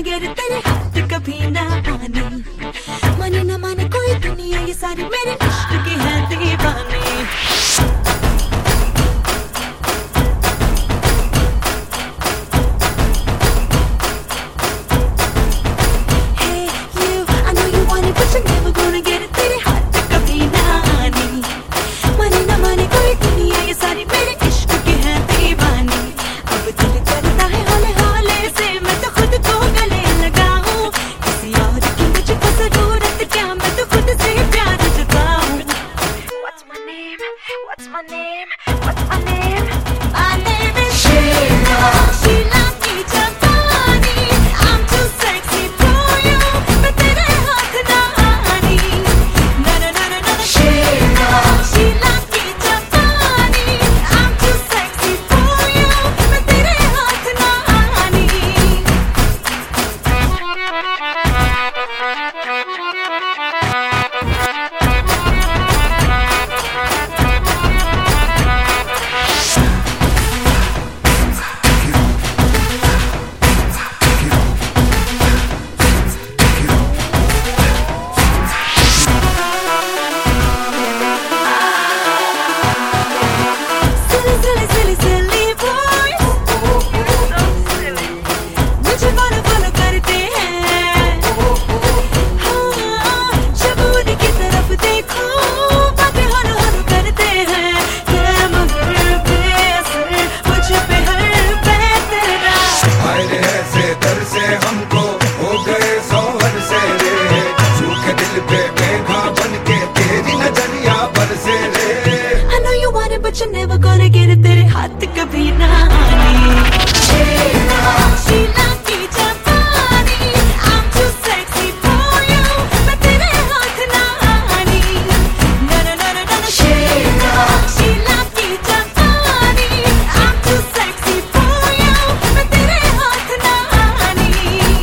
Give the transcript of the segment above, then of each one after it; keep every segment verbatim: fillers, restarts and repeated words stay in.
gonna get it तेरे हाथ कभी ना आने, माने ना माने कोई दुनिया ये सारी मेरे इश्क की है दीवानी। What's my name? What's my name? My name is Sheila. Sheila की जवानी, I'm too sexy for you. मैं तेरे हाथ ना आनी, ना ना ना ना ना। Sheila, Sheila की जवानी, I'm too sexy for you. मैं तेरे हाथ ना आनी। But you're never gonna get it तेरे हाथ कभी ना आने। Sheila, Sheila की जवानी, I'm too sexy for you. मैं तेरे हाथ ना आनी, ना ना ना ना ना। Sheila, Sheila की जवानी, I'm too sexy for you. मैं तेरे हाथ ना आनी।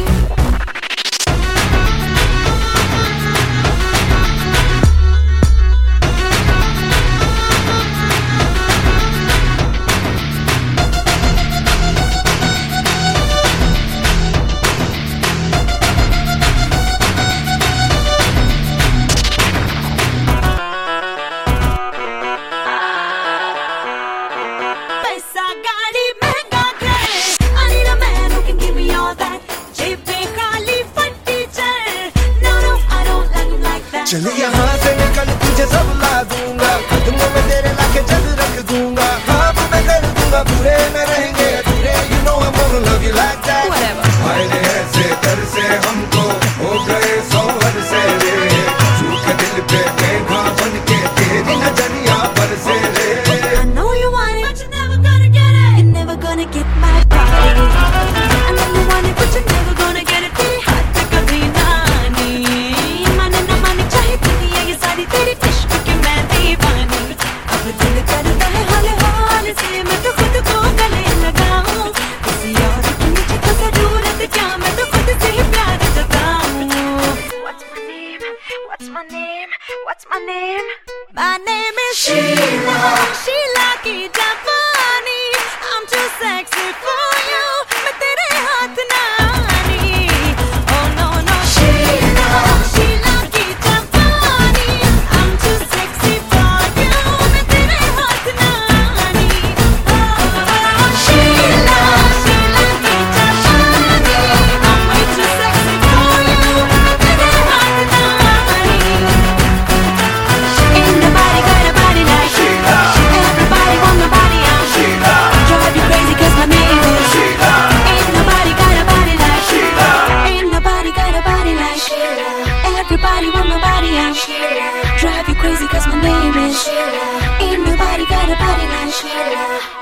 चल यहाँ से निकल तुझे सब ला दूंगा, कदमों में तेरे लाके जग रख दूंगा, हाँ मैं कर दूंगा पूरे न रहेंगे अधूरे, you know I'm gonna love you like that। फायदे ऐसे कर से हमको हो गए सौवर से रे, झूठे दिल पे मेघा बन के तेरी नजरिया पर से रे। I know you want it, but you're never gonna get it. You're never gonna get my body. I know you want it, but you're never gonna get it. तेरे हाथ कभी ना आनी, माने ना माने चाहे दुनिया ये सारी तेरे इश्क की मैं दीवानी। अब दिल करता है हाल हाल से मैं तो खुद को गले लगाऊं, किसी और की मुझे तो जरूरत क्या, मैं तो खुद से ही प्यार जताऊं। What's my name? What's my name? What's my name? My name is Sheila. Sheila की जवानी, I'm too sexy for you. मैं तेरे हाथ ना आनी, oh no no। Sheila, Sheila की जवानी, I'm too sexy for you. मैं तेरे हाथ ना आनी, oh Sheila, Sheila की जवानी, I'm way too sexy for you. मैं तेरे हाथ ना आनी। Ain't nobody got a body like Sheila. Everybody want my body, I'm Sheila. Drive you crazy 'cause my name is Sheila. Ain't nobody got a body like Sheila. Ain't nobody got a body like Sheila. Everybody want my body, I'm Sheila. Drive you crazy 'cause my name is Sheila. Ain't nobody got a body like Sheila.